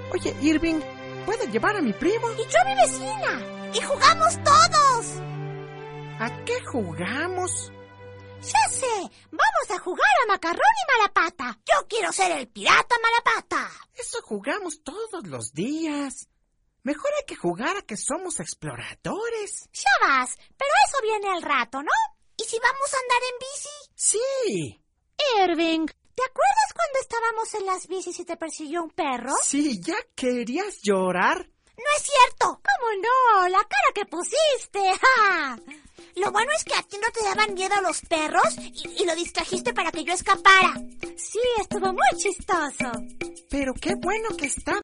Oye, Irving, ¿puedo llevar a mi primo? Y yo a mi vecina. Y jugamos todos. ¿A qué jugamos? Ya sé, vamos a jugar a macarrón y malapata. Yo quiero ser el pirata malapata. Eso jugamos todos los días. Mejor hay que jugar a que somos exploradores. Ya vas, pero eso viene al rato, ¿no? ¿Y si vamos a andar en bici? Sí. Irving, ¿te acuerdas cuando estábamos en las bicis y te persiguió un perro? Sí, ¿ya querías llorar? No es cierto. ¿Cómo no? La cara que pusiste. ¡Ja! Lo bueno es que a ti no te daban miedo los perros y lo distrajiste para que yo escapara. Sí, estuvo muy chistoso. Pero qué bueno que está